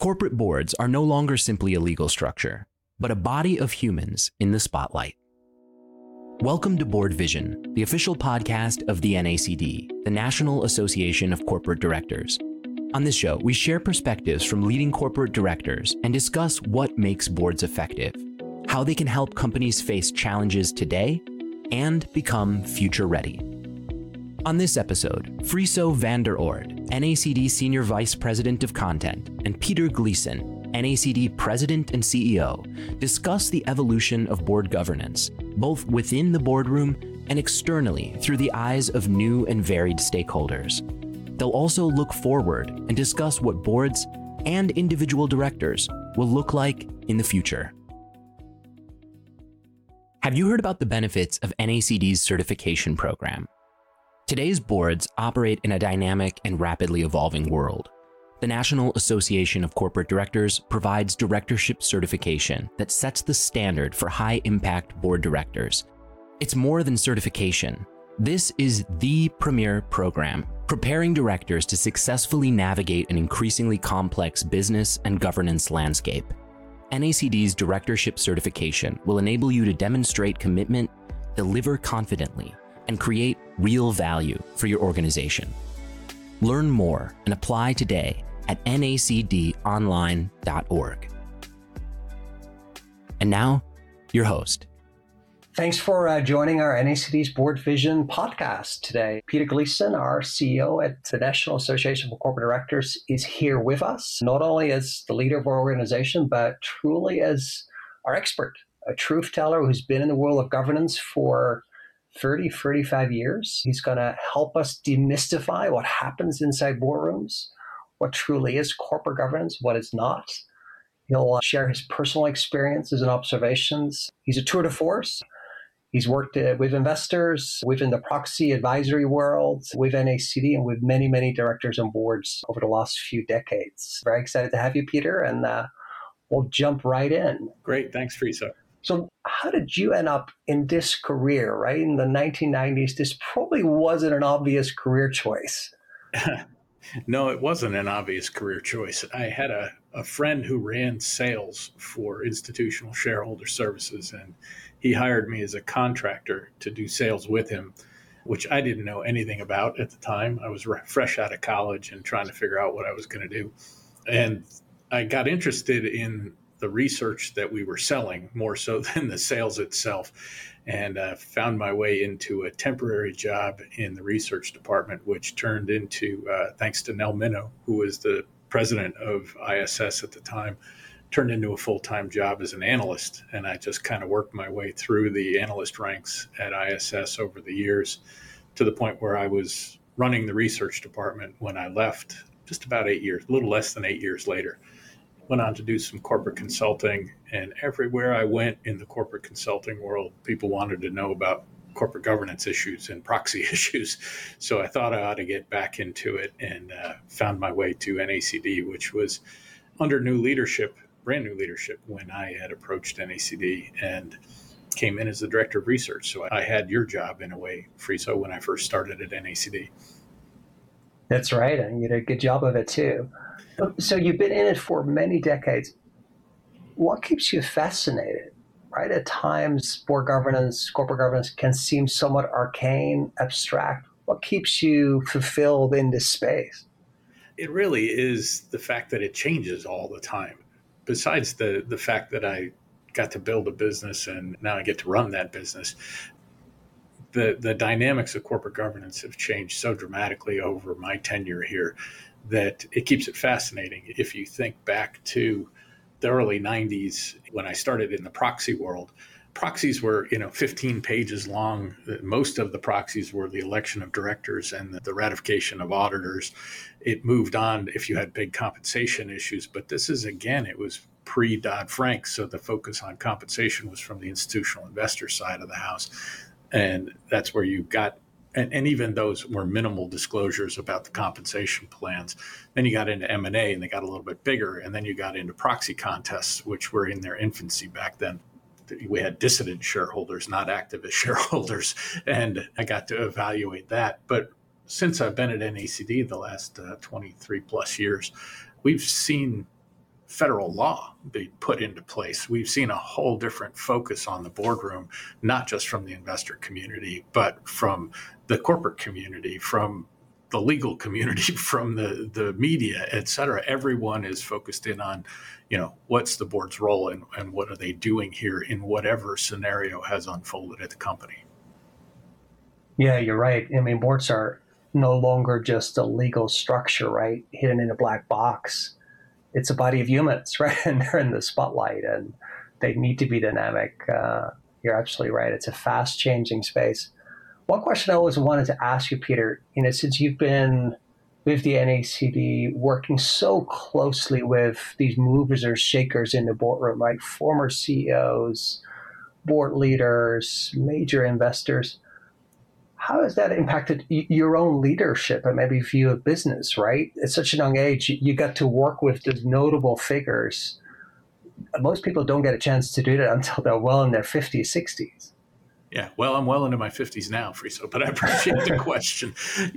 Corporate boards are no longer simply a legal structure, but a body of humans in the spotlight. Welcome to Board Vision, the official podcast of the NACD, the National Association of Corporate Directors. On this show, we share perspectives from leading corporate directors and discuss what makes boards effective, how they can help companies face challenges today, and become future ready. On this episode, Friso van der Oord, NACD Senior Vice President of Content, and Peter Gleason, NACD President and CEO, discuss the evolution of board governance, both within the boardroom and externally through the eyes of new and varied stakeholders. They'll also look forward and discuss what boards and individual directors will look like in the future. Have you heard about the benefits of NACD's certification program? Today's boards operate in a dynamic and rapidly evolving world. The National Association of Corporate Directors provides directorship certification that sets the standard for high-impact board directors. It's more than certification. This is the premier program, preparing directors to successfully navigate an increasingly complex business and governance landscape. NACD's directorship certification will enable you to demonstrate commitment, deliver confidently, and create real value for your organization. Learn more and apply today at nacdonline.org. And now, your host. Thanks for joining our NACD's Board Vision podcast today. Peter Gleason, our CEO at the National Association for Corporate Directors, is here with us, not only as the leader of our organization, but truly as our expert, a truth teller who's been in the world of governance for 35 years. He's going to help us demystify what happens inside boardrooms, what truly is corporate governance, what is not. He'll share his personal experiences and observations. He's a tour de force. He's worked with investors, within the proxy advisory world, with NACD, and with many, many directors and boards over the last few decades. Very excited to have you, Peter, and we'll jump right in. Great. Thanks, Friso. So how did you end up in this career, right? In the 1990s, this probably wasn't an obvious career choice. No, it wasn't an obvious career choice. I had a friend who ran sales for Institutional Shareholder Services, and he hired me as a contractor to do sales with him, which I didn't know anything about at the time. I was fresh out of college and trying to figure out what I was going to do. And I got interested in the research that we were selling more so than the sales itself, and found my way into a temporary job in the research department, which turned into, thanks to Nell Minow, who was the president of ISS at the time, turned into a full-time job as an analyst. And I just kind of worked my way through the analyst ranks at ISS over the years to the point where I was running the research department when I left just about 8 years, a little less than 8 years later. Went on to do some corporate consulting, and everywhere I went in the corporate consulting world, people wanted to know about corporate governance issues and proxy issues. So I thought I ought to get back into it, and found my way to NACD, which was under new leadership, brand new leadership, when I had approached NACD and came in as the director of research. So I had your job in a way, Friso, when I first started at NACD. That's right, and you did a good job of it too. So you've been in it for many decades. What keeps you fascinated, right? At times, board governance, corporate governance can seem somewhat arcane, abstract. What keeps you fulfilled in this space? It really is the fact that it changes all the time. Besides the fact that I got to build a business and now I get to run that business, the dynamics of corporate governance have changed so dramatically over my tenure here that it keeps it fascinating. If you think back to the early 90s, when I started in the proxy world, proxies were 15 pages long. Most of the proxies were the election of directors and the ratification of auditors. It moved on if you had big compensation issues. But this is, again, it was pre-Dodd-Frank, so the focus on compensation was from the institutional investor side of the house. And that's where you got, and even those were minimal disclosures about the compensation plans. Then you got into M&A, and they got a little bit bigger. And then you got into proxy contests, which were in their infancy back then. We had dissident shareholders, not activist shareholders, and I got to evaluate that. But since I've been at NACD the last 23 plus years, we've seen federal law be put into place. We've seen a whole different focus on the boardroom, not just from the investor community, but from the corporate community, from the legal community, from the media, et cetera. Everyone is focused in on, what's the board's role and what are they doing here in whatever scenario has unfolded at the company. Yeah, you're right. I mean, boards are no longer just a legal structure, right? Hidden in a black box. It's a body of humans, right? And they're in the spotlight and they need to be dynamic. You're absolutely right. It's a fast changing space. One question I always wanted to ask you, Peter, since you've been with the NACD working so closely with these movers or shakers in the boardroom, right? Former CEOs, board leaders, major investors. How has that impacted your own leadership and maybe view of business, right? At such a young age, you got to work with these notable figures. Most people don't get a chance to do that until they're well in their 50s, 60s. Yeah, well, I'm well into my 50s now, Friso, but I appreciate the question.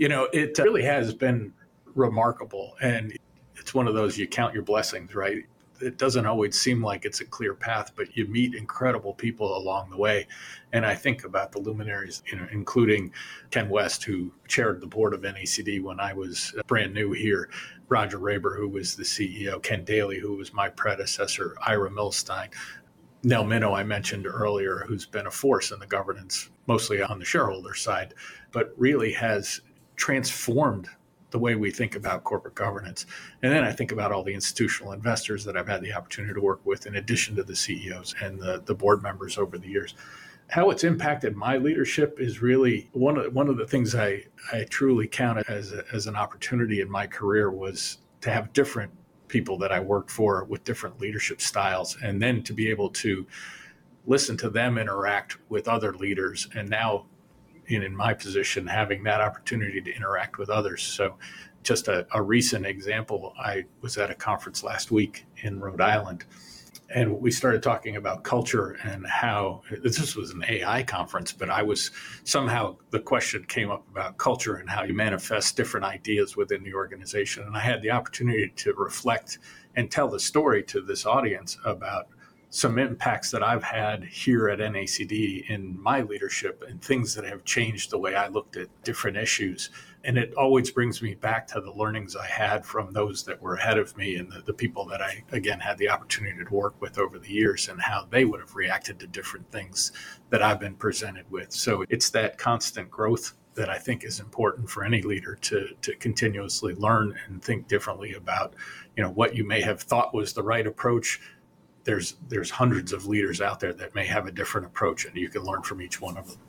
It really has been remarkable. And it's one of those, you count your blessings, right? It doesn't always seem like it's a clear path, but you meet incredible people along the way. And I think about the luminaries, including Ken West, who chaired the board of NACD when I was brand new here, Roger Raber, who was the CEO, Ken Daly, who was my predecessor, Ira Milstein, Nell Minow, I mentioned earlier, who's been a force in the governance, mostly on the shareholder side, but really has transformed the way we think about corporate governance. And then I think about all the institutional investors that I've had the opportunity to work with, in addition to the CEOs and the board members over the years. How it's impacted my leadership is really one of the things I truly count as an opportunity in my career was to have different people that I worked for with different leadership styles, and then to be able to listen to them interact with other leaders. And now in my position, having that opportunity to interact with others. So just a recent example, I was at a conference last week in Rhode Island, and we started talking about culture and how this was an AI conference, but somehow the question came up about culture and how you manifest different ideas within the organization. And I had the opportunity to reflect and tell the story to this audience about some impacts that I've had here at NACD in my leadership and things that have changed the way I looked at different issues. And it always brings me back to the learnings I had from those that were ahead of me and the people that I, again, had the opportunity to work with over the years and how they would have reacted to different things that I've been presented with. So it's that constant growth that I think is important for any leader to continuously learn and think differently about, what you may have thought was the right approach. There's hundreds of leaders out there that may have a different approach, and you can learn from each one of them.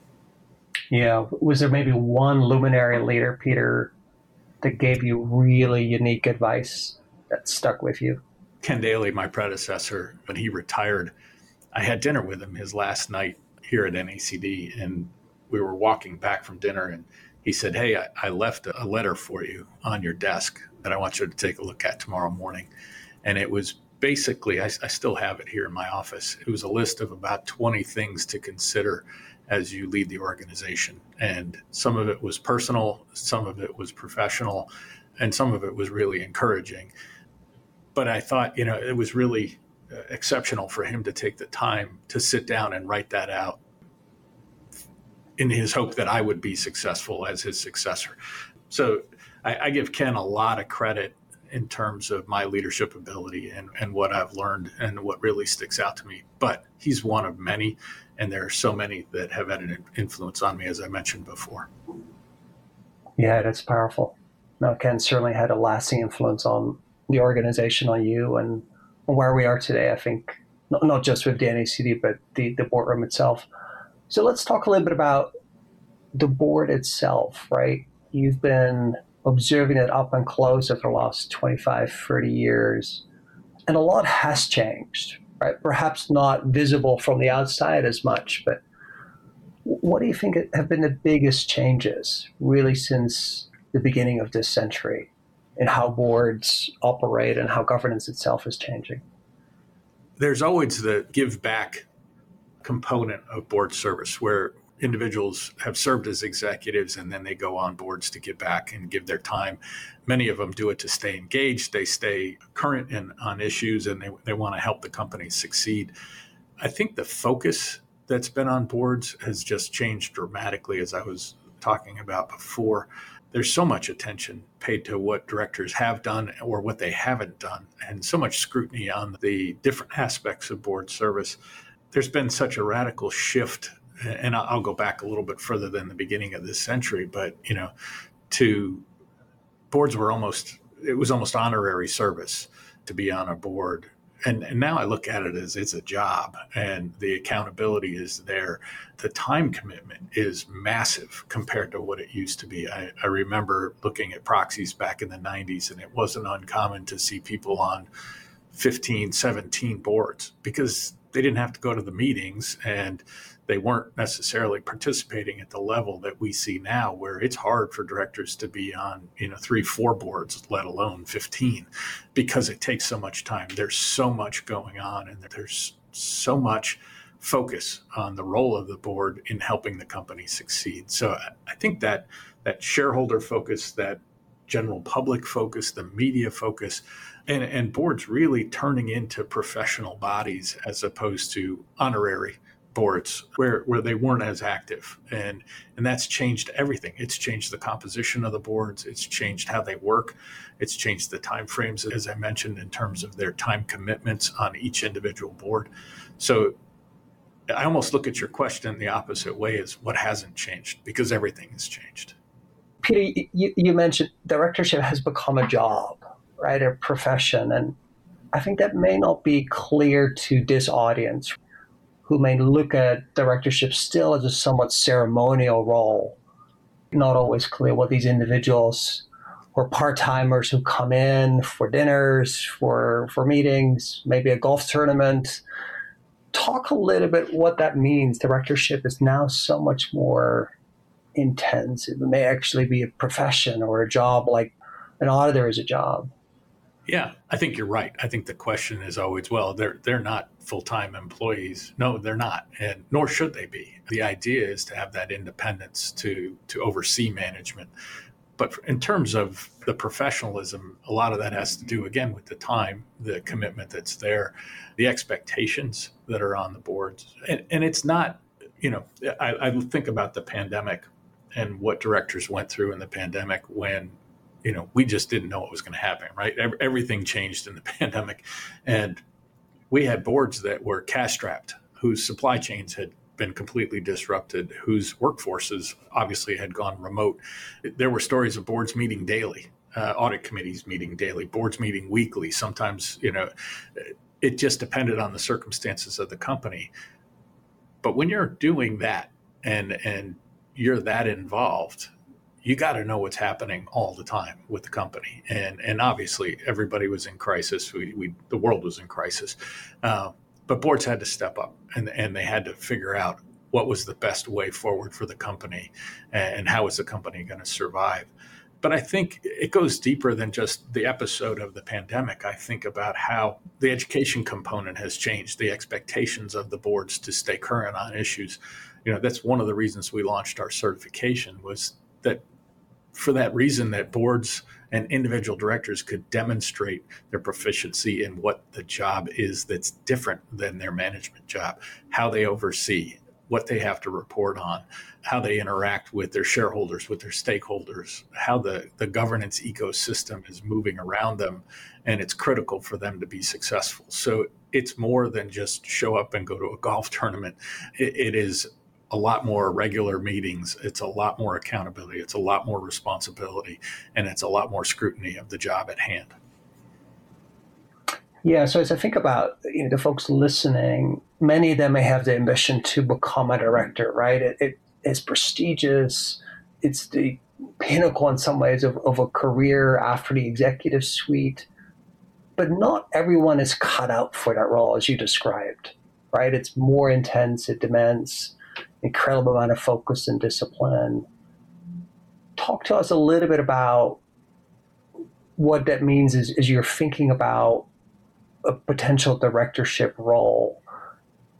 Yeah. Was there maybe one luminary leader, Peter, that gave you really unique advice that stuck with you? Ken Daly, my predecessor, when he retired, I had dinner with him his last night here at NACD, and we were walking back from dinner, and he said, "Hey, I left a letter for you on your desk that I want you to take a look at tomorrow morning." And it was basically, I still have it here in my office. It was a list of about 20 things to consider as you lead the organization. And some of it was personal, some of it was professional, and some of it was really encouraging. But I thought, it was really exceptional for him to take the time to sit down and write that out in his hope that I would be successful as his successor. So I give Ken a lot of credit in terms of my leadership ability and what I've learned and what really sticks out to me. But he's one of many, and there are so many that have had an influence on me, as I mentioned before. Yeah, that's powerful. Now, Ken certainly had a lasting influence on the organization, on you, and where we are today, I think, not just with the NACD, but the boardroom itself. So let's talk a little bit about the board itself, right? You've been observing it up and close over the last 25, 30 years. And a lot has changed, right? Perhaps not visible from the outside as much, but what do you think have been the biggest changes really since the beginning of this century in how boards operate and how governance itself is changing? There's always the give back component of board service where individuals have served as executives and then they go on boards to give back and give their time. Many of them do it to stay engaged. They stay current on issues, and they want to help the company succeed. I think the focus that's been on boards has just changed dramatically, as I was talking about before. There's so much attention paid to what directors have done or what they haven't done, and so much scrutiny on the different aspects of board service. There's been such a radical shift, and I'll go back a little bit further than the beginning of this century, but to boards it was almost honorary service to be on a board. And now I look at it as it's a job, and the accountability is there. The time commitment is massive compared to what it used to be. I remember looking at proxies back in the 90s, and it wasn't uncommon to see people on 15, 17 boards because they didn't have to go to the meetings, and they weren't necessarily participating at the level that we see now, where it's hard for directors to be on 3, 4 boards, let alone 15, because it takes so much time. There's so much going on, and there's so much focus on the role of the board in helping the company succeed. So I think that shareholder focus, that general public focus, the media focus, and boards really turning into professional bodies as opposed to honorary boards where they weren't as active. And that's changed everything. It's changed the composition of the boards. It's changed how they work. It's changed the timeframes, as I mentioned, in terms of their time commitments on each individual board. So I almost look at your question the opposite way, is what hasn't changed, because everything has changed. Peter, you mentioned directorship has become a job, right? A profession. And I think that may not be clear to this audience, who may look at directorship still as a somewhat ceremonial role. Not always clear what these individuals or part-timers who come in for dinners, for meetings, maybe a golf tournament. Talk a little bit what that means. Directorship is now so much more intense. It may actually be a profession or a job, like an auditor is a job. Yeah, I think you're right. I think the question is always, well, they're not full-time employees. No, they're not, and nor should they be. The idea is to have that independence to oversee management. But in terms of the professionalism, a lot of that has to do, again, with the time, the commitment that's there, the expectations that are on the boards. And it's not, I think about the pandemic and what directors went through in the pandemic when we just didn't know what was going to happen, right? Everything changed in the pandemic. And we had boards that were cash-strapped, whose supply chains had been completely disrupted, whose workforces obviously had gone remote. There were stories of boards meeting daily, audit committees meeting daily, boards meeting weekly. Sometimes, it just depended on the circumstances of the company. But when you're doing that and you're that involved, you got to know what's happening all the time with the company. And obviously everybody was in crisis. The world was in crisis. But boards had to step up and they had to figure out what was the best way forward for the company and how is the company going to survive. But I think it goes deeper than just the episode of the pandemic. I think about how the education component has changed, the expectations of the boards to stay current on issues. That's one of the reasons we launched our certification, was that for that reason, that boards and individual directors could demonstrate their proficiency in what the job is that's different than their management job, how they oversee, what they have to report on, how they interact with their shareholders, with their stakeholders, how the governance ecosystem is moving around them, and it's critical for them to be successful. So it's more than just show up and go to a golf tournament. It is a lot more regular meetings. It's a lot more accountability. It's a lot more responsibility, and it's a lot more scrutiny of the job at hand. Yeah. So as I think about the folks listening, many of them may have the ambition to become a director, right? It is prestigious. It's the pinnacle in some ways of a career after the executive suite. But not everyone is cut out for that role, as you described, right? It's more intense. It demands incredible amount of focus and discipline. Talk to us a little bit about what that means as you're thinking about a potential directorship role.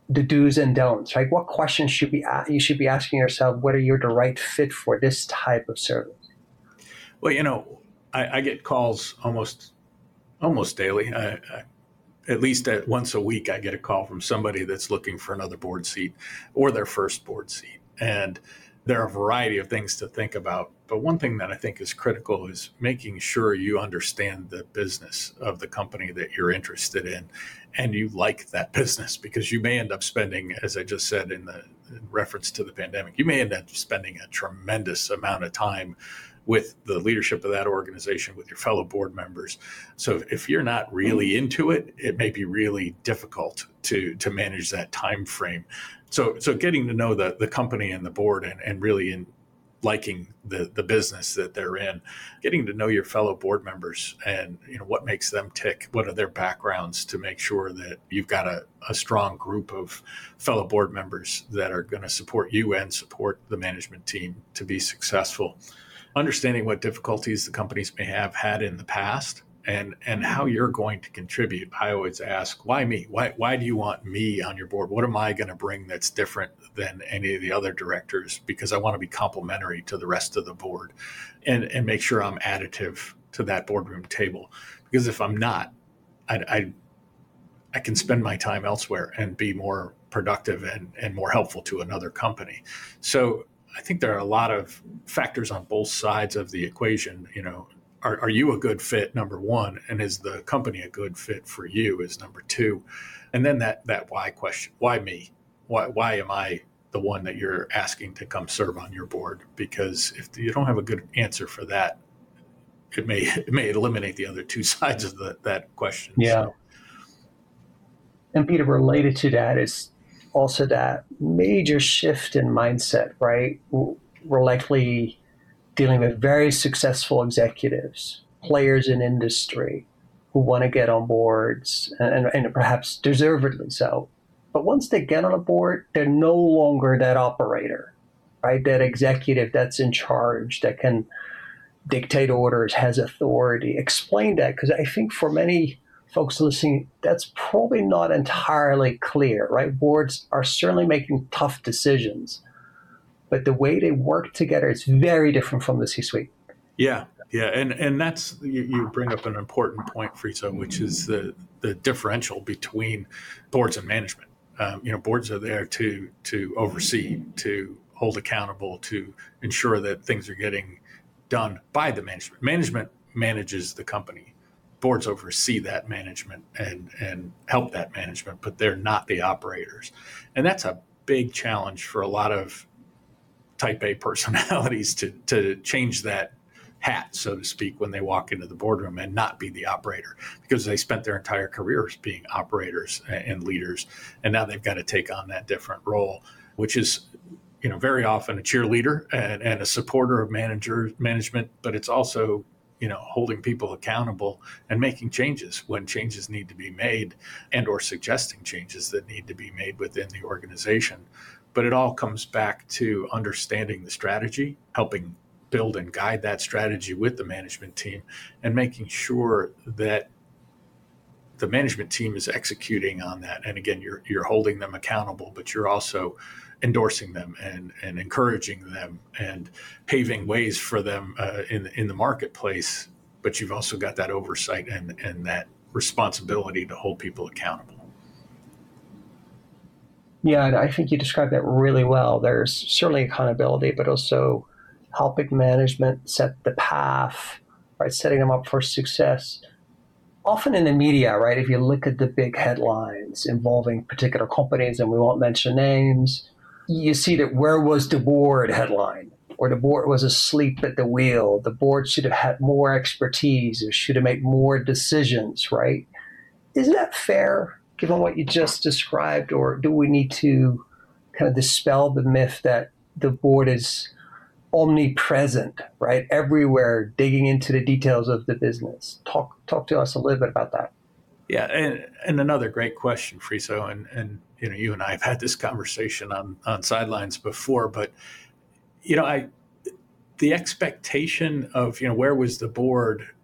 the do's and don'ts, right? What questions you should be asking yourself whether you're the right fit for this type of service? Well, I get calls almost daily. At least once a week, I get a call from somebody that's looking for another board seat or their first board seat. And there are a variety of things to think about. But one thing that I think is critical is making sure you understand the business of the company that you're interested in and you like that business, because you may end up spending, as I just said in reference to the pandemic, you may end up spending a tremendous amount of time with the leadership of that organization, with your fellow board members. So if you're not really into it, it may be really difficult to manage that time frame. So getting to know the company and the board and really in liking the business that they're in, getting to know your fellow board members and what makes them tick, what are their backgrounds, to make sure that you've got a strong group of fellow board members that are going to support you and support the management team to be successful. Understanding what difficulties the companies may have had in the past and how you're going to contribute. I always ask, why me? Why do you want me on your board? What am I going to bring that's different than any of the other directors? Because I want to be complementary to the rest of the board and make sure I'm additive to that boardroom table. Because if I'm not, I can spend my time elsewhere and be more productive and more helpful to another company. So I think there are a lot of factors on both sides of the equation. Are you a good fit, number one, and is the company a good fit for you, is number two? And then that why question, why me? Why am I the one that you're asking to come serve on your board? Because if you don't have a good answer for that, it may eliminate the other two sides of that question. Yeah. So. And Peter, related to that is also that major shift in mindset, right? We're likely dealing with very successful executives, players in industry who want to get on boards and perhaps deservedly so. But once they get on a board, they're no longer that operator, right? That executive that's in charge, that can dictate orders, has authority. Explain that, because I think for many folks listening, that's probably not entirely clear, right? Boards are certainly making tough decisions, but the way they work together is very different from the C-suite. Yeah. And that's, you bring up an important point, Friso, which is the differential between boards and management. Boards are there to oversee, to hold accountable, to ensure that things are getting done by the management. Management manages the company. Boards oversee that management and help that management, but they're not the operators. And that's a big challenge for a lot of type A personalities to change that hat, so to speak, when they walk into the boardroom and not be the operator, because they spent their entire careers being operators and leaders. And now they've got to take on that different role, which is, very often a cheerleader and a supporter of management, but it's also, holding people accountable and making changes when changes need to be made and or suggesting changes that need to be made within the organization. But it all comes back to understanding the strategy, helping build and guide that strategy with the management team, and making sure that the management team is executing on that. And again, you're holding them accountable, but you're also endorsing them and encouraging them and paving ways for them in the marketplace. But you've also got that oversight and that responsibility to hold people accountable. Yeah, and I think you described that really well. There's certainly accountability, but also helping management set the path, right? Setting them up for success. Often in the media, right, if you look at the big headlines involving particular companies, and we won't mention names, you see that where was the board headline, or the board was asleep at the wheel. The board should have had more expertise or should have made more decisions, right? Isn't that fair, given what you just described, or do we need to kind of dispel the myth that the board is omnipresent, right? Everywhere, digging into the details of the business. Talk to us a little bit about that. Yeah, and another great question, Friso, and you and I have had this conversation on sidelines before, but the expectation of where was the board,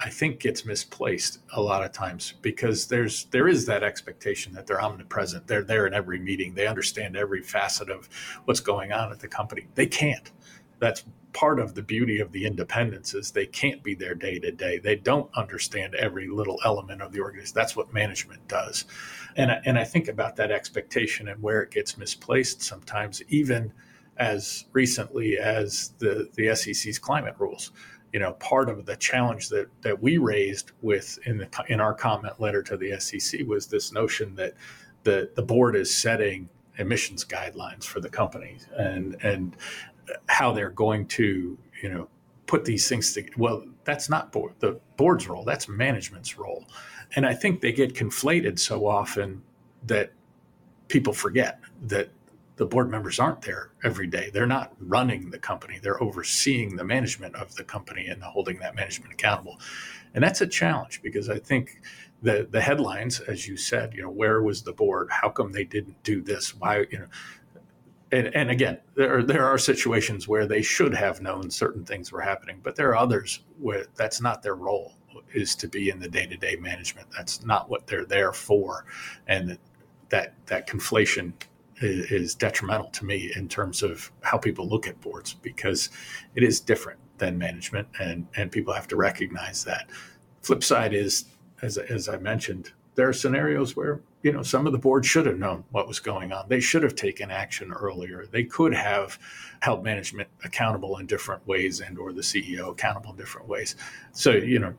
I think gets misplaced a lot of times, because there is that expectation that they're omnipresent. They're there in every meeting. They understand every facet of what's going on at the company. They can't. That's part of the beauty of the independence, is they can't be there day to day. They don't understand every little element of the organization. That's what management does. And I think about that expectation and where it gets misplaced sometimes, even as recently as the SEC's climate rules. Part of the challenge that we raised in our comment letter to the SEC was this notion that the board is setting emissions guidelines for the company, and how they're going to put these things together. Well, that's not the board's role. That's management's role. And I think they get conflated so often that people forget that the board members aren't there every day. They're not running the company. They're overseeing the management of the company and holding that management accountable. And that's a challenge, because I think the headlines, as you said, where was the board? How come they didn't do this? Why, and again, there are situations where they should have known certain things were happening, but there are others where that's not their role, is to be in the day-to-day management. That's not what they're there for. And that conflation is detrimental to me in terms of how people look at boards, because it is different than management, and people have to recognize that. Flip side is, as I mentioned, there are scenarios where some of the board should have known what was going on. They should have taken action earlier. They could have held management accountable in different ways, and or the CEO accountable in different ways. So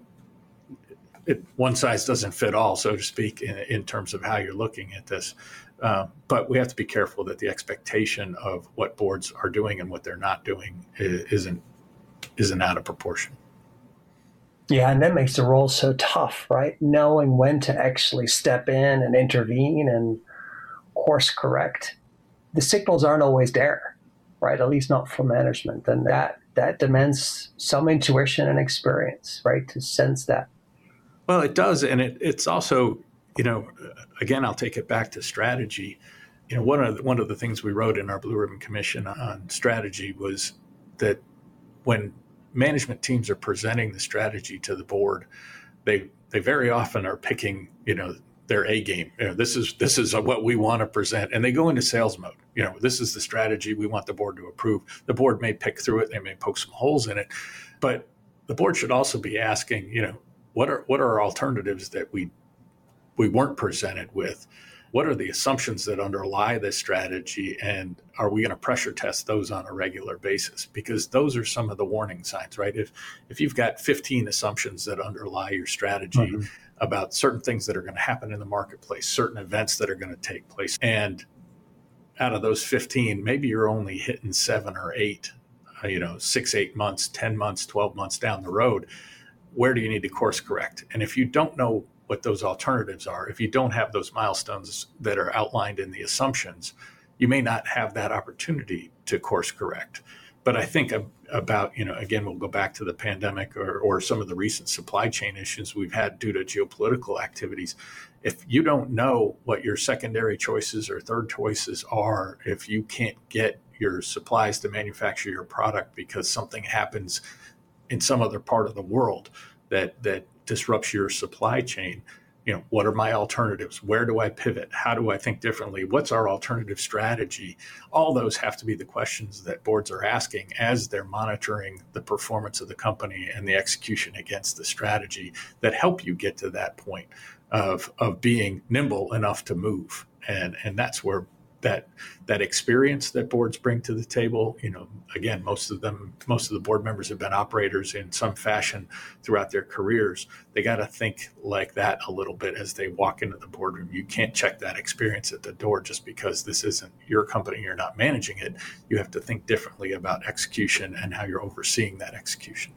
one size doesn't fit all, so to speak, in terms of how you're looking at this. But we have to be careful that the expectation of what boards are doing and what they're not doing isn't out of proportion. Yeah, and that makes the role so tough, right? Knowing when to actually step in and intervene and course correct. The signals aren't always there, right? At least not from management. And that demands some intuition and experience, right? To sense that. Well, it does. And it's also, again, I'll take it back to strategy. One of the things we wrote in our Blue Ribbon Commission on strategy was that when management teams are presenting the strategy to the board, they very often are picking, their A game. This is what we want to present, and they go into sales mode. This is the strategy we want the board to approve. The board may pick through it, they may poke some holes in it, but the board should also be asking, what are alternatives that we weren't presented with? What are the assumptions that underlie this strategy? And are we going to pressure test those on a regular basis? Because those are some of the warning signs, right? If you've got 15 assumptions that underlie your strategy about certain things that are going to happen in the marketplace, certain events that are going to take place, and out of those 15, maybe you're only hitting 7 or 8, 6, 8 months, 10 months, 12 months down the road, where do you need to course correct? And if you don't know what those alternatives are, if you don't have those milestones that are outlined in the assumptions, you may not have that opportunity to course correct. But I think about, again, we'll go back to the pandemic or some of the recent supply chain issues we've had due to geopolitical activities. If you don't know what your secondary choices or third choices are, if you can't get your supplies to manufacture your product because something happens in some other part of the world that disrupts your supply chain, what are my alternatives? Where do I pivot? How do I think differently? What's our alternative strategy? All those have to be the questions that boards are asking as they're monitoring the performance of the company and the execution against the strategy that help you get to that point of being nimble enough to move. And that's where that experience that boards bring to the table, again, most of the board members have been operators in some fashion throughout their careers. They got to think like that a little bit as they walk into the boardroom. You can't check that experience at the door just because this isn't your company, you're not managing it. You have to think differently about execution and how you're overseeing that execution.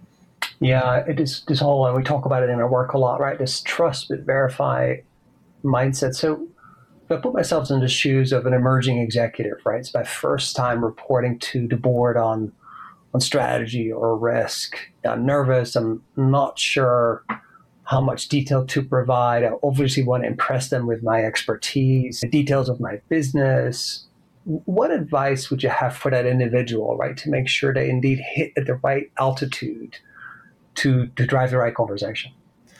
Yeah, it is this whole, we talk about it in our work a lot, right? This trust but verify mindset. So if I put myself in the shoes of an emerging executive, right? It's my first time reporting to the board on strategy or risk. I'm nervous. I'm not sure how much detail to provide. I obviously want to impress them with my expertise, the details of my business. What advice would you have for that individual, right? To make sure they indeed hit at the right altitude to drive the right conversation.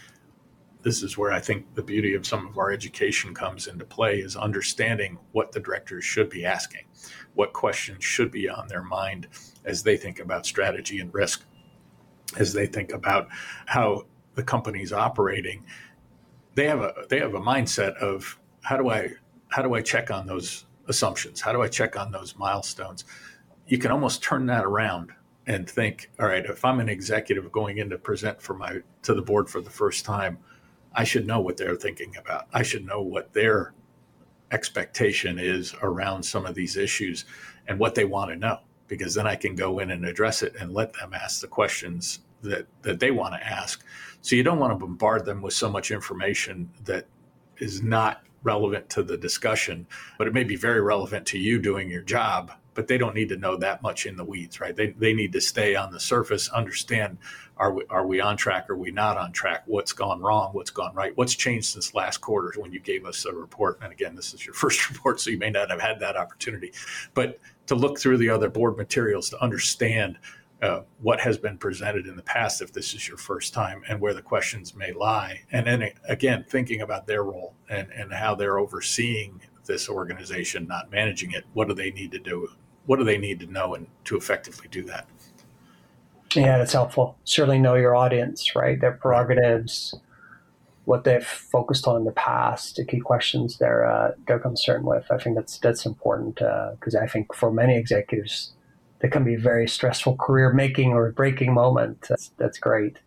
This is where I think the beauty of some of our education comes into play, is understanding what the directors should be asking, what questions should be on their mind as they think about strategy and risk, as they think about how the company's operating. They have a mindset of how do I check on those assumptions? How do I check on those milestones? You can almost turn that around and think, all right, if I'm an executive going in to present to the board for the first time, I should know what they're thinking about. I should know what their expectation is around some of these issues and what they want to know, because then I can go in and address it and let them ask the questions that they want to ask. So you don't want to bombard them with so much information that is not relevant to the discussion, but it may be very relevant to you doing your job, but they don't need to know that much in the weeds, right? They need to stay on the surface, understand, are we on track? Are we not on track? What's gone wrong? What's gone right? What's changed since last quarter when you gave us a report? And again, this is your first report, so you may not have had that opportunity, but to look through the other board materials to understand what has been presented in the past, if this is your first time, and where the questions may lie. And then again, thinking about their role and how they're overseeing this organization, not managing it. What do they need to do? What do they need to know and to effectively do that? Yeah, that's helpful. Certainly know your audience, right? Their prerogatives, what they've focused on in the past, the key questions they're concerned with. I think that's important because I think for many executives, that can be a very stressful career making or breaking moment. That's great.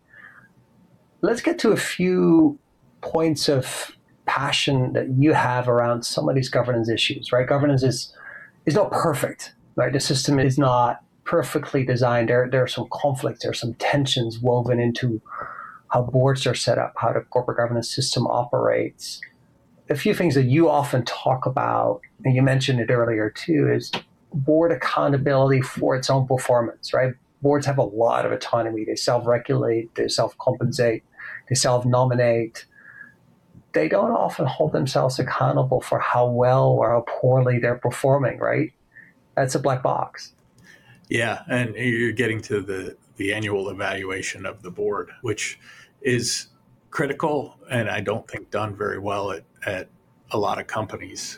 Let's get to a few points of passion that you have around some of these governance issues, right? Governance is not perfect, right? The system is not perfectly designed. There are some conflicts, there are some tensions woven into how boards are set up, how the corporate governance system operates. A few things that you often talk about, and you mentioned it earlier too, is board accountability for its own performance, right? Boards have a lot of autonomy. They self-regulate, they self-compensate, they self-nominate. They don't often hold themselves accountable for how well or how poorly they're performing, right? That's a black box. Yeah, and you're getting to the annual evaluation of the board, which is critical and I don't think done very well at a lot of companies.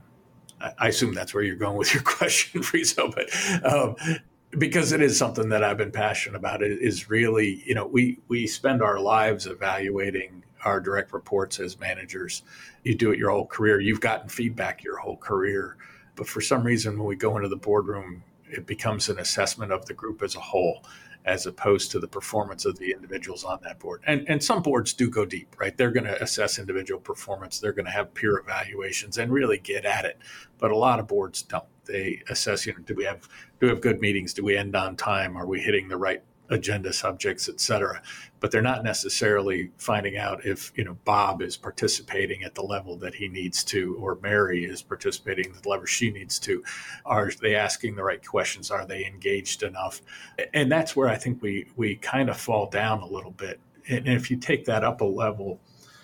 I assume that's where you're going with your question, Friso, but because it is something that I've been passionate about. It is really, we spend our lives evaluating our direct reports as managers. You do it your whole career. You've gotten feedback your whole career. But for some reason, when we go into the boardroom, it becomes an assessment of the group as a whole, as opposed to the performance of the individuals on that board. And some boards do go deep, right? They're going to assess individual performance. They're going to have peer evaluations and really get at it. But a lot of boards don't. They assess, do we have good meetings? Do we end on time? Are we hitting the right agenda subjects, et cetera? But they're not necessarily finding out if, Bob is participating at the level that he needs to, or Mary is participating at the level she needs to. Are they asking the right questions? Are they engaged enough? And that's where I think we kind of fall down a little bit. And if you take that up a level,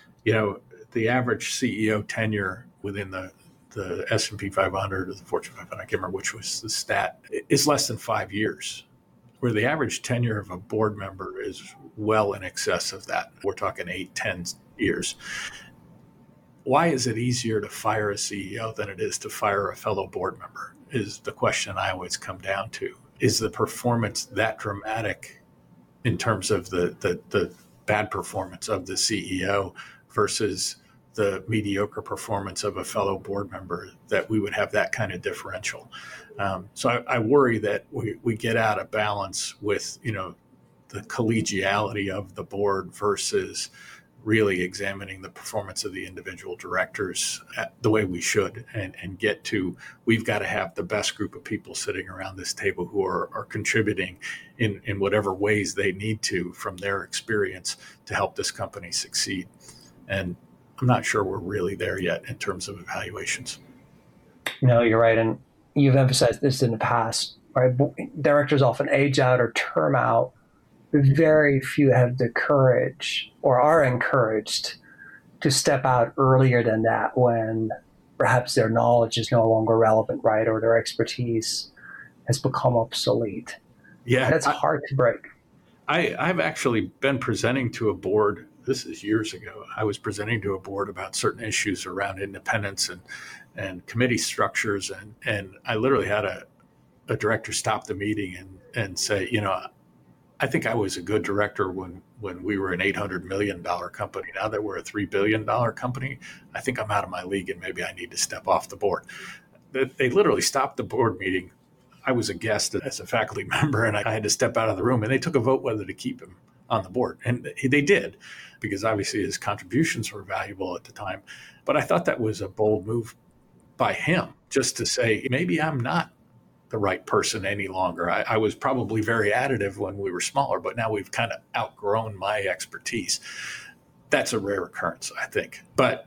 the average CEO tenure within the S&P 500 or the Fortune 500, I can't remember which was the stat, is less than 5 years, where the average tenure of a board member is well in excess of that. We're talking 8-10 years. Why is it easier to fire a CEO than it is to fire a fellow board member, is the question I always come down to. Is the performance that dramatic in terms of the bad performance of the CEO versus the mediocre performance of a fellow board member, that we would have that kind of differential? So I worry that we get out of balance with, the collegiality of the board versus really examining the performance of the individual directors the way we should, and get to, we've got to have the best group of people sitting around this table who are contributing in whatever ways they need to from their experience to help this company succeed. And I'm not sure we're really there yet in terms of evaluations. No, you're right. And you've emphasized this in the past, right? Directors often age out or term out. Very few have the courage or are encouraged to step out earlier than that when perhaps their knowledge is no longer relevant, right? Or their expertise has become obsolete. Yeah. That's hard to break. I've actually been presenting to a board. This is years ago. I was presenting to a board about certain issues around independence and committee structures. And I literally had a director stop the meeting and say, I think I was a good director when we were an $800 million company. Now that we're a $3 billion company, I think I'm out of my league and maybe I need to step off the board. They literally stopped the board meeting. I was a guest as a faculty member, and I had to step out of the room, and they took a vote whether to keep him on the board. And they did, because obviously his contributions were valuable at the time. But I thought that was a bold move by him, just to say, maybe I'm not the right person any longer. I was probably very additive when we were smaller, but now we've kind of outgrown my expertise. That's a rare occurrence, I think. But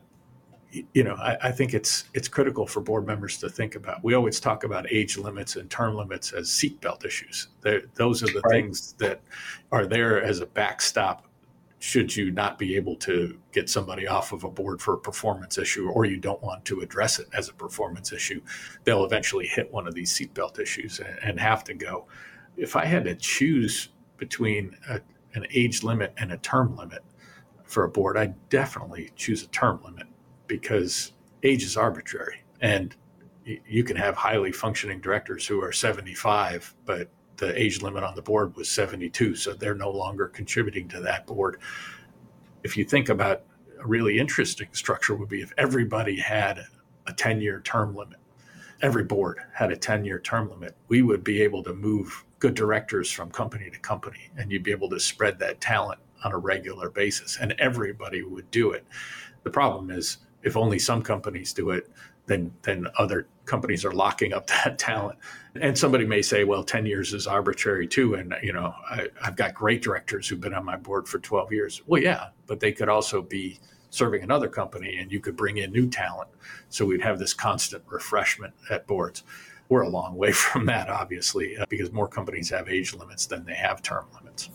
I think it's critical for board members to think about. We always talk about age limits and term limits as seatbelt issues. Those are the things that are there as a backstop should you not be able to get somebody off of a board for a performance issue, or you don't want to address it as a performance issue. They'll eventually hit one of these seatbelt issues and have to go. If I had to choose between an age limit and a term limit for a board, I'd definitely choose a term limit, because age is arbitrary, and you can have highly functioning directors who are 75, but the age limit on the board was 72, so they're no longer contributing to that board. If you think about a really interesting structure would be if everybody had a 10-year term limit. Every board had a 10-year term limit. We would be able to move good directors from company to company, and you'd be able to spread that talent on a regular basis, and everybody would do it. The problem is, if only some companies do it, then other companies are locking up that talent. And somebody may say, well, 10 years is arbitrary too. And, I've got great directors who've been on my board for 12 years. Well, yeah, but they could also be serving another company, and you could bring in new talent. So we'd have this constant refreshment at boards. We're a long way from that, obviously, because more companies have age limits than they have term limits.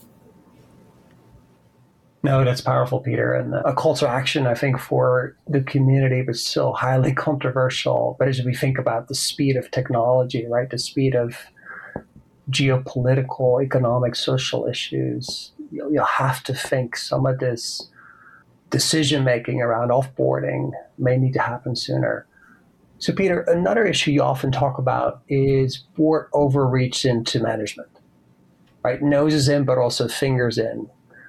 No, that's powerful, Peter. And a call to action, I think, for the community was so highly controversial. But as we think about the speed of technology, right, the speed of geopolitical, economic, social issues, you'll have to think some of this decision-making around offboarding may need to happen sooner. So, Peter, another issue you often talk about is board overreach into management, right? Noses in, but also fingers in.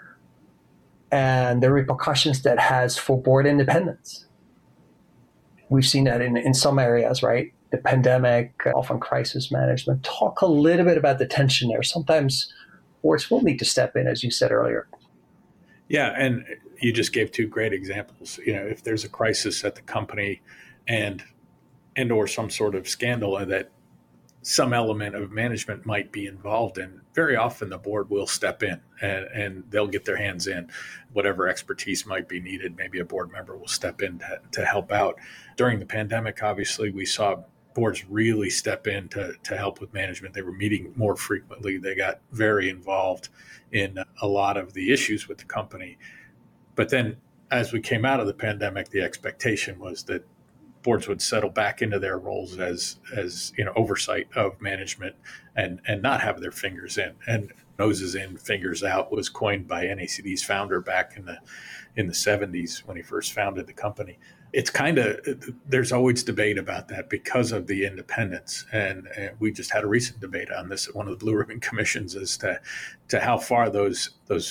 And the repercussions that has for board independence. We've seen that in some areas, right? The pandemic, often crisis management. Talk a little bit about the tension there. Sometimes boards will need to step in, as you said earlier. Yeah, and you just gave two great examples. If there's a crisis at the company and or some sort of scandal that some element of management might be involved in, very often the board will step in and they'll get their hands in. Whatever expertise might be needed, maybe a board member will step in to help out. During the pandemic, obviously, we saw boards really step in to help with management. They were meeting more frequently. They got very involved in a lot of the issues with the company. But then as we came out of the pandemic, the expectation was that boards would settle back into their roles as oversight of management and not have their fingers in. And noses in, fingers out was coined by NACD's founder back in the 70s when he first founded the company. It's there's always debate about that because of the independence. And we just had a recent debate on this at one of the Blue Ribbon Commissions as to how far those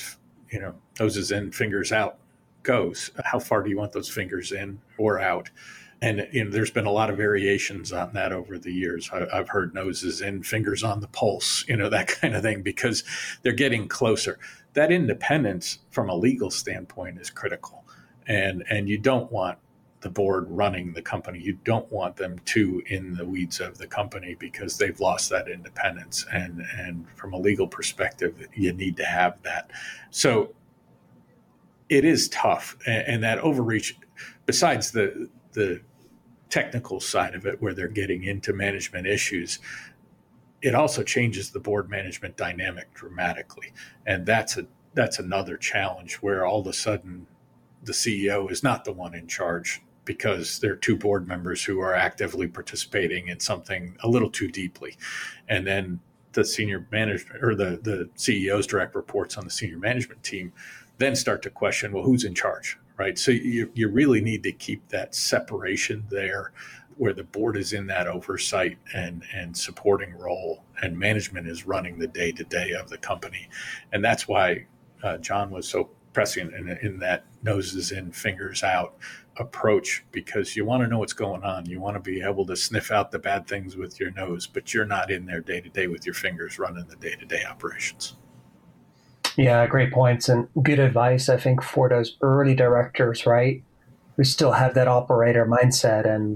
noses in, fingers out goes. How far do you want those fingers in or out? And there's been a lot of variations on that over the years. I've heard noses in, fingers on the pulse, that kind of thing, because they're getting closer. That independence from a legal standpoint is critical. And you don't want the board running the company. You don't want them too in the weeds of the company because they've lost that independence. And from a legal perspective, you need to have that. So it is tough. And that overreach, besides the technical side of it where they're getting into management issues, it also changes the board management dynamic dramatically. And that's another challenge where all of a sudden the CEO is not the one in charge because there are two board members who are actively participating in something a little too deeply. And then the senior management or the CEO's direct reports on the senior management team then start to question, well, who's in charge, right? So you really need to keep that separation there where the board is in that oversight and supporting role, and management is running the day-to-day of the company. And that's why John was so prescient in that noses in, fingers out approach, because you want to know what's going on. You want to be able to sniff out the bad things with your nose, but you're not in there day-to-day with your fingers running the day-to-day operations. Yeah, great points and good advice, I think, for those early directors, right? Who still have that operator mindset and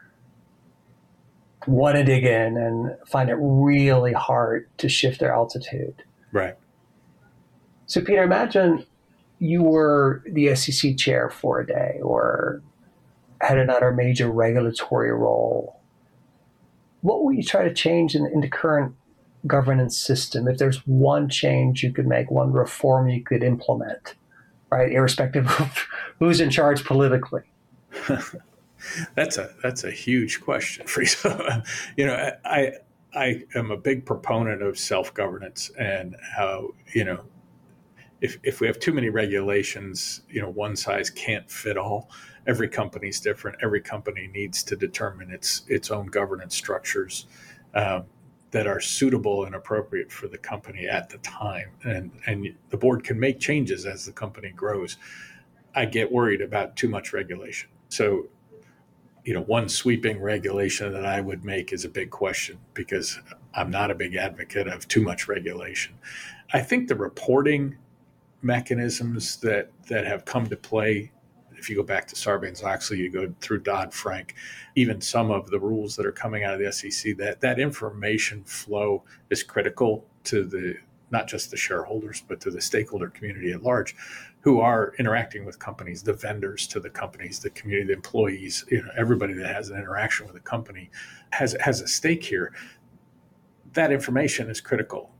want to dig in and find it really hard to shift their altitude. Right. So, Peter, imagine you were the SEC chair for a day or had another major regulatory role. What would you try to change in the current governance system? If there's one change you could make, one reform you could implement, right, irrespective of who's in charge politically? That's a huge question, Friso. I am a big proponent of self-governance and how, if we have too many regulations, one size can't fit all. Every company's different. Every company needs to determine its own governance structures that are suitable and appropriate for the company at the time. And the board can make changes as the company grows. I get worried about too much regulation. So, one sweeping regulation that I would make is a big question, because I'm not a big advocate of too much regulation. I think the reporting mechanisms that have come to play, if you go back to Sarbanes-Oxley, you go through Dodd-Frank, even some of the rules that are coming out of the SEC, that information flow is critical to not just the shareholders, but to the stakeholder community at large, who are interacting with companies, the vendors to the companies, the community, the employees, everybody that has an interaction with a company has a stake here. That information is critical.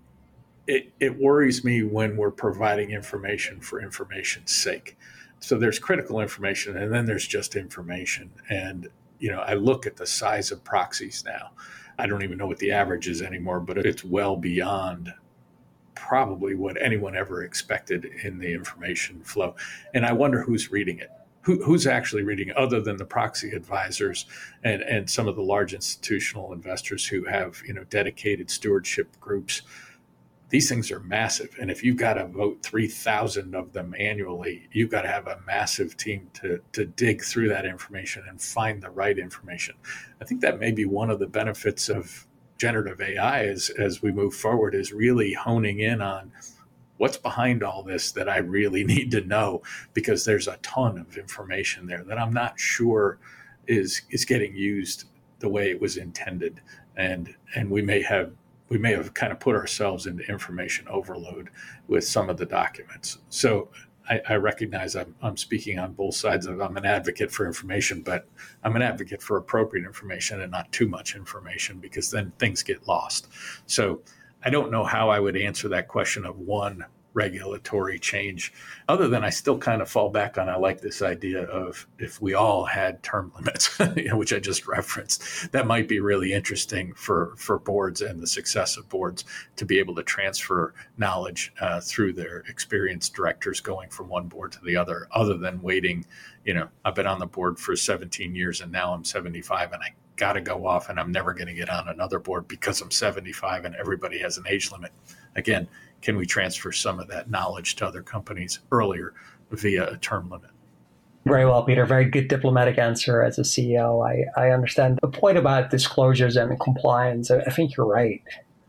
It worries me when we're providing information for information's sake. So there's critical information, and then there's just information. And, I look at the size of proxies now. I don't even know what the average is anymore, but it's well beyond probably what anyone ever expected in the information flow. And I wonder who's reading it. Who's actually reading it, other than the proxy advisors and some of the large institutional investors who have, dedicated stewardship groups. These things are massive. And if you've got to vote 3,000 of them annually, you've got to have a massive team to dig through that information and find the right information. I think that may be one of the benefits of generative AI as we move forward, is really honing in on what's behind all this that I really need to know, because there's a ton of information there that I'm not sure is getting used the way it was intended. And we may have kind of put ourselves into information overload with some of the documents. So I recognize I'm speaking on both sides of it. I'm an advocate for information, but I'm an advocate for appropriate information and not too much information, because then things get lost. So I don't know how I would answer that question of one regulatory change, other than I still kind of fall back on, I like this idea of if we all had term limits, which I just referenced, that might be really interesting for boards and the success of boards to be able to transfer knowledge through their experienced directors going from one board to the other than waiting. I've been on the board for 17 years and now I'm 75 and I got to go off and I'm never going to get on another board because I'm 75 and everybody has an age limit. Again, can we transfer some of that knowledge to other companies earlier via a term limit? Very well, Peter. Very good diplomatic answer as a CEO. I understand the point about disclosures and compliance. I think you're right.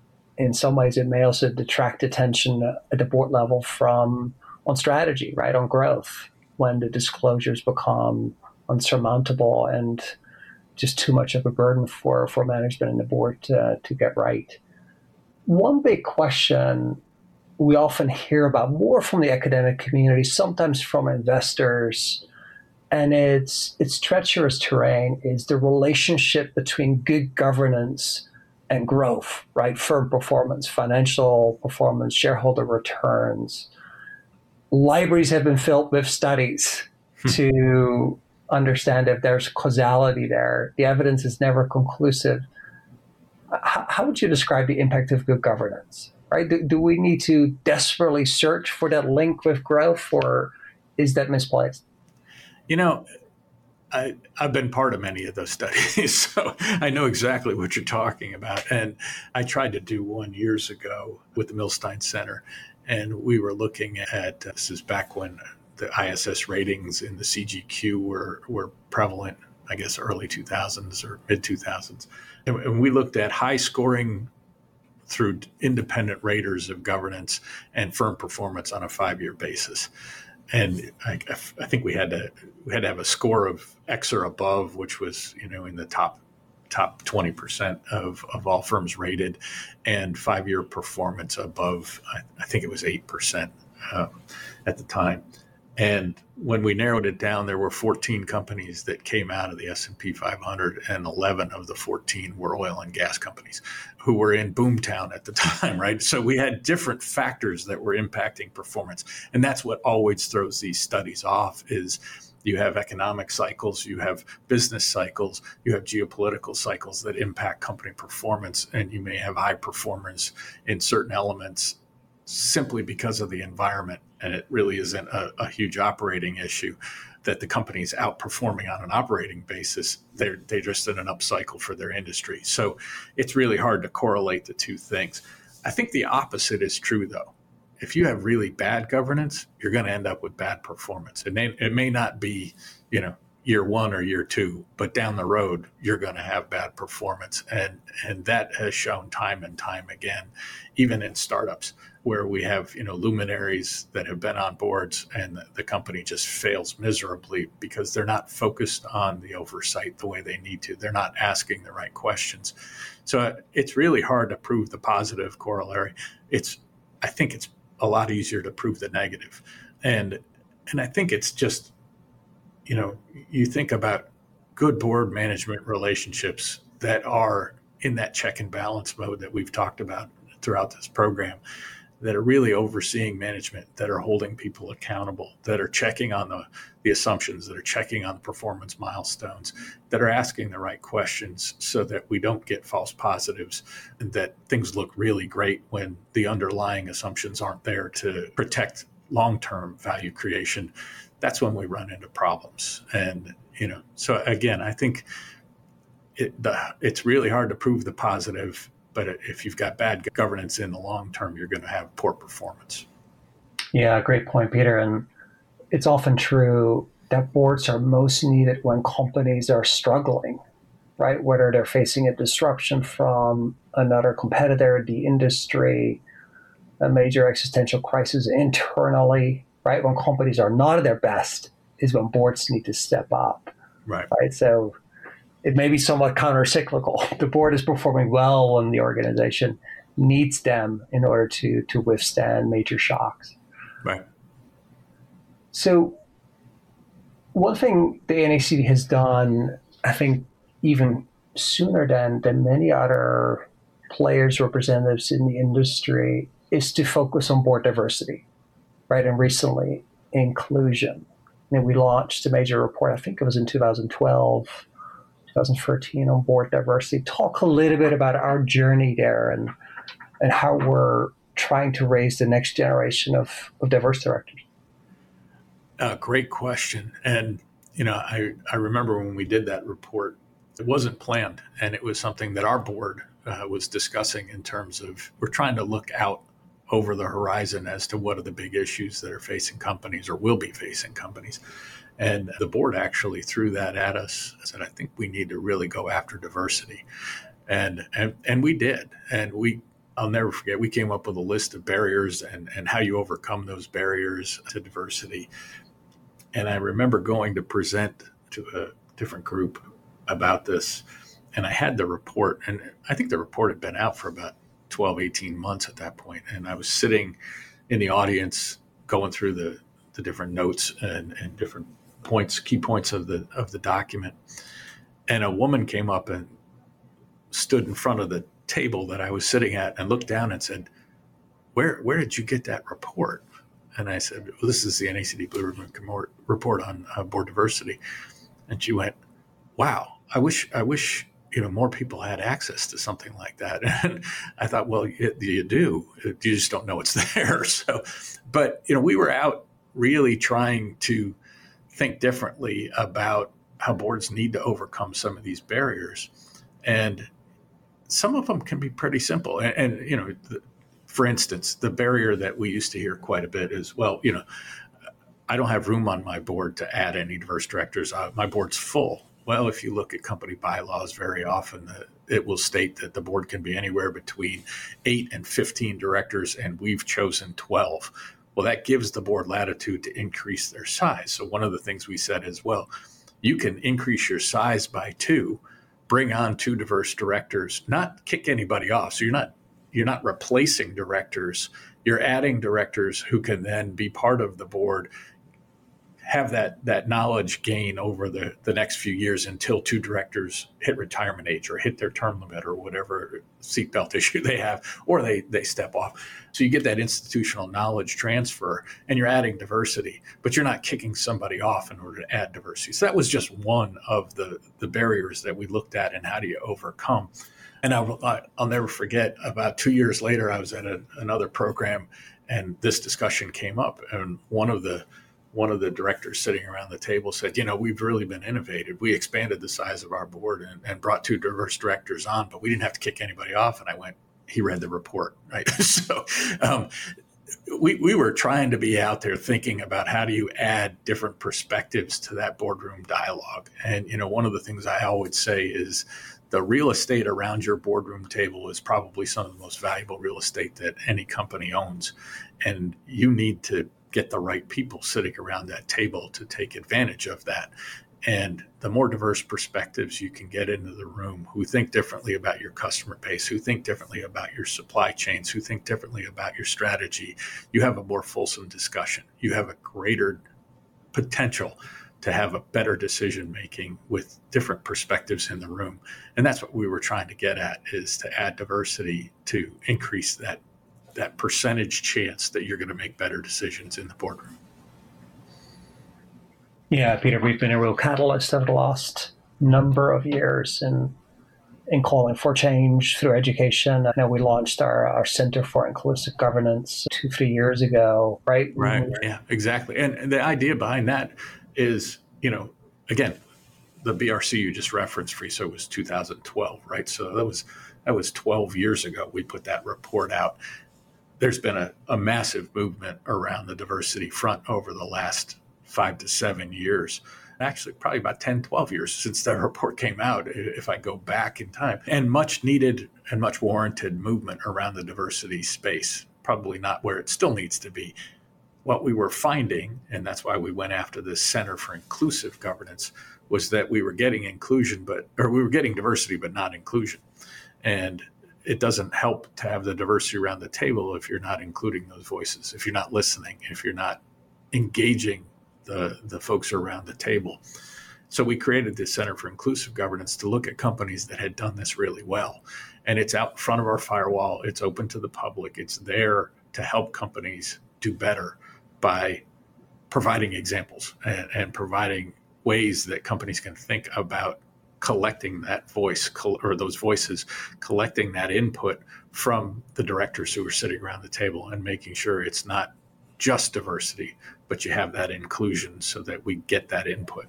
In some ways, it may also detract attention at the board level on strategy, right, on growth, when the disclosures become unsurmountable and just too much of a burden for management and the board to get right. One big question we often hear about, more from the academic community, sometimes from investors, and it's treacherous terrain, is the relationship between good governance and growth, right? Firm performance, financial performance, shareholder returns. Libraries have been filled with studies to understand if there's causality there. The evidence is never conclusive. how would you describe the impact of good governance? Right? Do we need to desperately search for that link with growth, or is that misplaced? You know, I've been part of many of those studies, so I know exactly what you're talking about. And I tried to do one years ago with the Milstein Center, and we were looking at, this is back when the ISS ratings in the CGQ were prevalent, I guess early 2000s or mid 2000s. And we looked at high scoring through independent raters of governance and firm performance on a 5-year basis. And I think we had to have a score of X or above, which was, in the top 20% of all firms rated, and 5-year performance above, I think it was 8% at the time. And when we narrowed it down, there were 14 companies that came out of the S&P 500, and 11 of the 14 were oil and gas companies who were in boomtown at the time, right? So we had different factors that were impacting performance. And that's what always throws these studies off is you have economic cycles, you have business cycles, you have geopolitical cycles that impact company performance, and you may have high performers in certain elements simply because of the environment. And it really isn't a huge operating issue that the company's outperforming on an operating basis. They're just in an upcycle for their industry. So it's really hard to correlate the two things. I think the opposite is true, though. If you have really bad governance, you're going to end up with bad performance. It may not be, year one or year two, but down the road, you're going to have bad performance. And that has shown time and time again, even in startups where we have, luminaries that have been on boards and the company just fails miserably because they're not focused on the oversight the way they need to. They're not asking the right questions. So it's really hard to prove the positive corollary. I think it's a lot easier to prove the negative. And I think it's just, you think about good board management relationships that are in that check and balance mode that we've talked about throughout this program, that are really overseeing management, that are holding people accountable, that are checking on the assumptions, that are checking on the performance milestones, that are asking the right questions so that we don't get false positives and that things look really great when the underlying assumptions aren't there to protect long-term value creation. That's when we run into problems. And, so again, I think it's really hard to prove the positive, but if you've got bad governance in the long term, you're going to have poor performance. Yeah, great point, Peter. And it's often true that boards are most needed when companies are struggling, right? Whether they're facing a disruption from another competitor, the industry, a major existential crisis internally, right? When companies are not at their best is when boards need to step up. Right. So it may be somewhat counter-cyclical. The board is performing well when the organization needs them in order to withstand major shocks. Right. So one thing the NACD has done, I think, even sooner than many other players, representatives in the industry, is to focus on board diversity, right? And recently, inclusion. We launched a major report, I think it was in 2012, 2013, on board diversity. Talk a little bit about our journey there and how we're trying to raise the next generation of diverse directors. Great question. And, I remember when we did that report, it wasn't planned. And it was something that our board was discussing in terms of we're trying to look out over the horizon as to what are the big issues that are facing companies or will be facing companies. And the board actually threw that at us and said, I think we need to really go after diversity. And we did. And I'll never forget, we came up with a list of barriers and how you overcome those barriers to diversity. And I remember going to present to a different group about this. And I had the report, and I think the report had been out for about 12, 18 months at that point. And I was sitting in the audience going through the different notes and different points, key points of the document. And a woman came up and stood in front of the table that I was sitting at and looked down and said, where did you get that report? And I said, well, this is the NACD Blue Ribbon report on board diversity. And she went, wow, I wish more people had access to something like that. And I thought, well, you do. You just don't know it's there. So, but, we were out really trying to think differently about how boards need to overcome some of these barriers. And some of them can be pretty simple. And for instance, the barrier that we used to hear quite a bit is, well, I don't have room on my board to add any diverse directors. My board's full. Well, if you look at company bylaws, very often it will state that the board can be anywhere between 8 and 15 directors, and we've chosen 12. Well, that gives the board latitude to increase their size. So one of the things we said is, well, you can increase your size by 2, bring on 2 diverse directors, not kick anybody off. So you're not replacing directors. You're adding directors who can then be part of the board, have that knowledge gain over the next few years until 2 directors hit retirement age or hit their term limit or whatever seatbelt issue they have, or they step off. So you get that institutional knowledge transfer, and you're adding diversity, but you're not kicking somebody off in order to add diversity. So that was just one of the barriers that we looked at, and how do you overcome. And I'll never forget, about 2 years later, I was at another program, and this discussion came up, and one of the directors sitting around the table said, we've really been innovative. We expanded the size of our board and brought 2 diverse directors on, but we didn't have to kick anybody off. And I went, he read the report, right? So we were trying to be out there thinking about how do you add different perspectives to that boardroom dialogue. And, one of the things I always say is the real estate around your boardroom table is probably some of the most valuable real estate that any company owns. And you need to get the right people sitting around that table to take advantage of that. And the more diverse perspectives you can get into the room, who think differently about your customer base, who think differently about your supply chains, who think differently about your strategy, you have a more fulsome discussion. You have a greater potential to have a better decision making with different perspectives in the room. And that's what we were trying to get at, is to add diversity to increase that percentage chance that you're going to make better decisions in the boardroom. Yeah, Peter, we've been a real catalyst over the last number of years in calling for change through education. I know we launched our Center for Inclusive Governance 2-3 years ago, right? Right. Yeah, exactly. And the idea behind that is, again, the BRC you just referenced, Friso, was 2012, right? So that was 12 years ago we put that report out. There's been a massive movement around the diversity front over the last 5 to 7 years. Actually, probably about 10, 12 years since that report came out, if I go back in time. And much needed and much warranted movement around the diversity space. Probably not where it still needs to be. What we were finding, and that's why we went after this Center for Inclusive Governance, was that we were getting we were getting diversity, but not inclusion. And it doesn't help to have the diversity around the table if you're not including those voices, if you're not listening, if you're not engaging the folks around the table. So we created this Center for Inclusive Governance to look at companies that had done this really well. And it's out in front of our firewall. It's open to the public. It's there to help companies do better by providing examples and providing ways that companies can think about collecting that voice, or those voices, collecting that input from the directors who are sitting around the table, and making sure it's not just diversity, but you have that inclusion so that we get that input.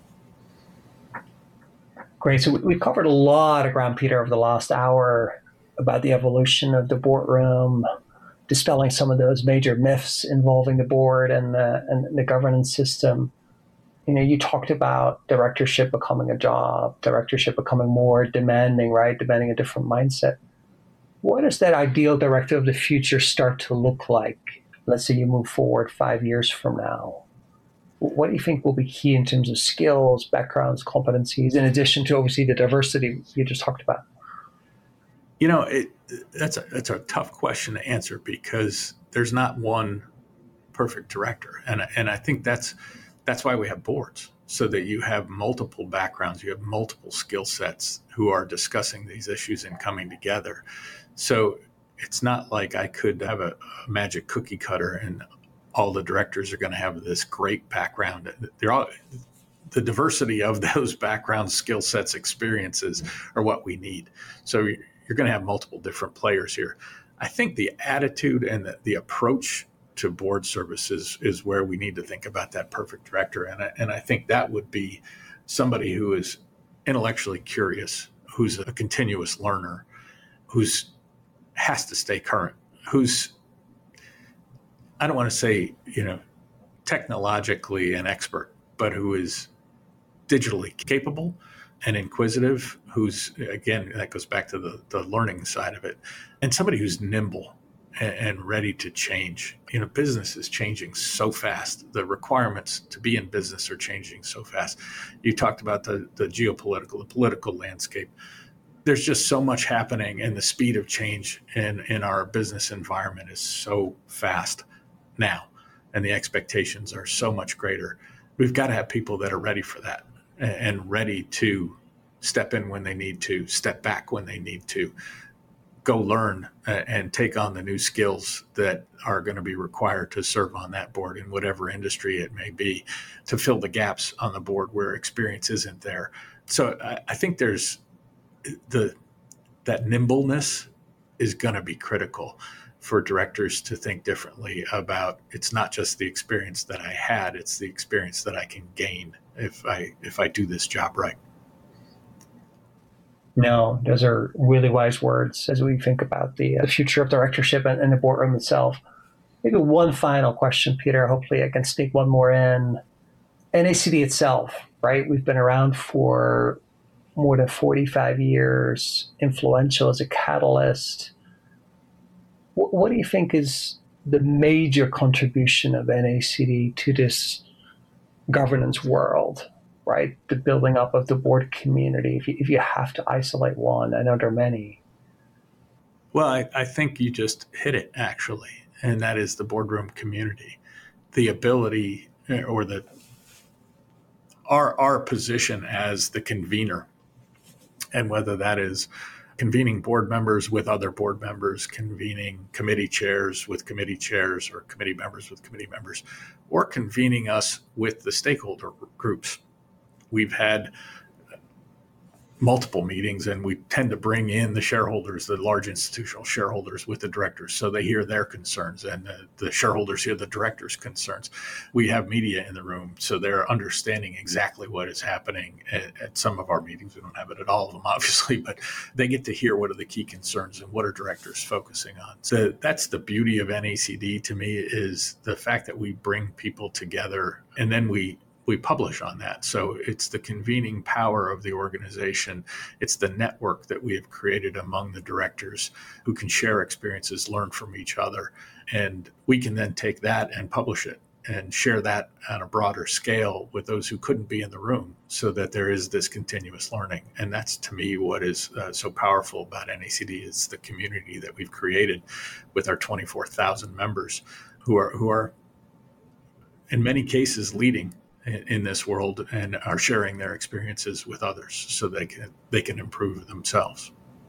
Great. So we covered a lot of ground, Peter, over the last hour about the evolution of the boardroom, dispelling some of those major myths involving the board and the governance system. You talked about directorship becoming a job, directorship becoming more demanding, right? Demanding a different mindset. What does that ideal director of the future start to look like? Let's say you move forward 5 years from now. What do you think will be key in terms of skills, backgrounds, competencies, in addition to obviously the diversity you just talked about? That's a tough question to answer, because there's not one perfect director. And I think that's why we have boards, so that you have multiple backgrounds, you have multiple skill sets who are discussing these issues and coming together. So it's not like I could have a magic cookie cutter and all the directors are going to have this great background. the diversity of those backgrounds, skill sets, experiences are what we need. So you're going to have multiple different players here. I think the attitude and the approach to board services is where we need to think about that perfect director. And I think that would be somebody who is intellectually curious, who's a continuous learner, who's has to stay current, who's, I don't want to say, technologically an expert, but who is digitally capable and inquisitive, who's, again, that goes back to the learning side of it, and somebody who's nimble and ready to change. Business is changing so fast. The requirements to be in business are changing so fast. You talked about the geopolitical, the political landscape. There's just so much happening, and the speed of change in our business environment is so fast now, and the expectations are so much greater. We've got to have people that are ready for that and ready to step in when they need to, step back when they need to, go learn and take on the new skills that are going to be required to serve on that board in whatever industry it may be, to fill the gaps on the board where experience isn't there. So I think there's that nimbleness is going to be critical for directors to think differently about. It's not just the experience that I had, it's the experience that I can gain if I do this job right. No, those are really wise words as we think about the future of directorship and the boardroom itself. Maybe one final question, Peter. Hopefully I can sneak one more in. NACD itself, right? We've been around for more than 45 years, influential as a catalyst. What do you think is the major contribution of NACD to this governance world, right? The building up of the board community, if you have to isolate one? I know there are many. Well, I think you just hit it, actually, and that is the boardroom community. The ability, or our position as the convener, and whether that is convening board members with other board members, convening committee chairs with committee chairs, or committee members with committee members, or convening us with the stakeholder groups. We've had multiple meetings, and we tend to bring in the shareholders, the large institutional shareholders, with the directors, so they hear their concerns, and the shareholders hear the directors' concerns. We have media in the room, so they're understanding exactly what is happening at some of our meetings. We don't have it at all of them, obviously, but they get to hear what are the key concerns and what are directors focusing on. So that's the beauty of NACD to me, is the fact that we bring people together, and then we publish on that. So it's the convening power of the organization. It's the network that we have created among the directors who can share experiences, learn from each other. And we can then take that and publish it and share that on a broader scale with those who couldn't be in the room, so that there is this continuous learning. And that's, to me, what is so powerful about NACD, is the community that we've created with our 24,000 members who are in many cases leading in this world and are sharing their experiences with others, so they can improve themselves.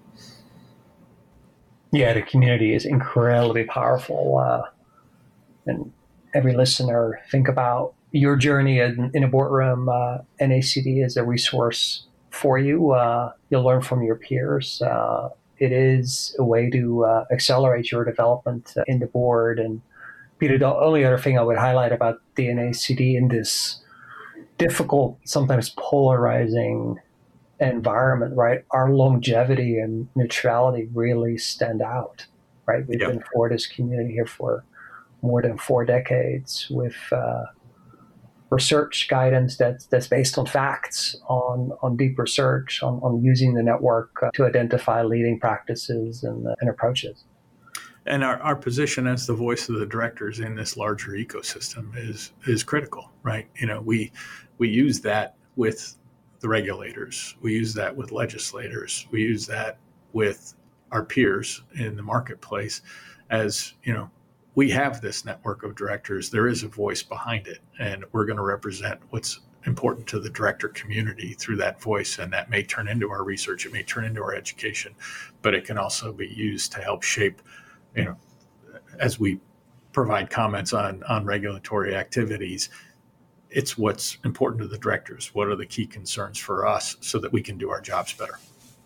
Yeah, the community is incredibly powerful. And every listener, think about your journey in a boardroom. NACD is a resource for you. You'll learn from your peers. It is a way to accelerate your development in the board. And Peter, the only other thing I would highlight about the NACD in this difficult, sometimes polarizing environment, right? Our longevity and neutrality really stand out, right? We've been for this community here for more than 4 decades, with research guidance that's based on facts, on deep research, on using the network to identify leading practices and approaches. And our position as the voice of the directors in this larger ecosystem is critical, right? We use that with the regulators. We use that with legislators. We use that with our peers in the marketplace. As we have this network of directors. There is a voice behind it, and we're going to represent what's important to the director community through that voice. And that may turn into our research. It may turn into our education, but it can also be used to help shape, as we provide comments on regulatory activities. It's what's important to the directors. What are the key concerns for us so that we can do our jobs better?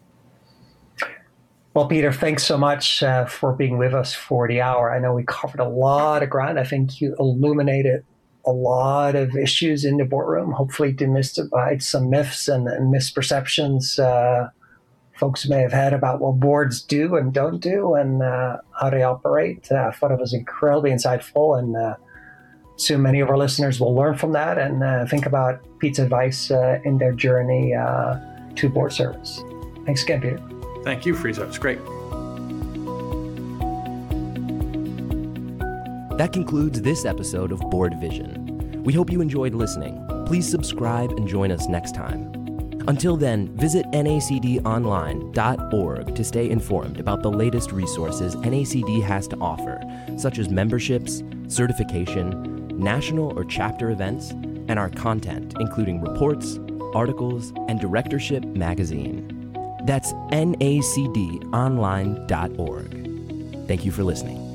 Well, Peter, thanks so much for being with us for the hour. I know we covered a lot of ground. I think you illuminated a lot of issues in the boardroom, hopefully demystified some myths and misperceptions folks may have had about what boards do and don't do and how they operate. I thought it was incredibly insightful, and soon many of our listeners will learn from that and think about Pete's advice in their journey to board service. Thanks again, Peter. Thank you, Friso. It's great. That concludes this episode of Board Vision. We hope you enjoyed listening. Please subscribe and join us next time. Until then, visit nacdonline.org to stay informed about the latest resources NACD has to offer, such as memberships, certification, national or chapter events, and our content, including reports, articles, and Directorship Magazine. That's nacdonline.org. Thank you for listening.